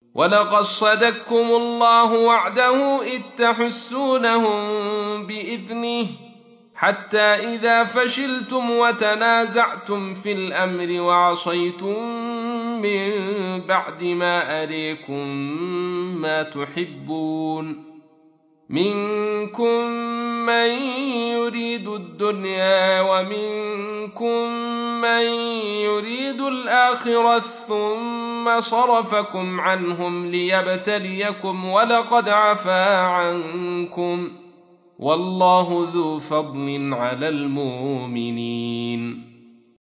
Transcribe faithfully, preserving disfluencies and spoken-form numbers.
ولقد صدقكم الله وعده إذ تحسونهم بإذنه حتى إذا فشلتم وتنازعتم في الأمر وعصيتم من بعد ما أريكم ما تحبون منكم من يريد الدنيا ومنكم من يريد الآخرة ثم صرفكم عنهم ليبتليكم ولقد عفا عنكم والله ذو فضل على المؤمنين.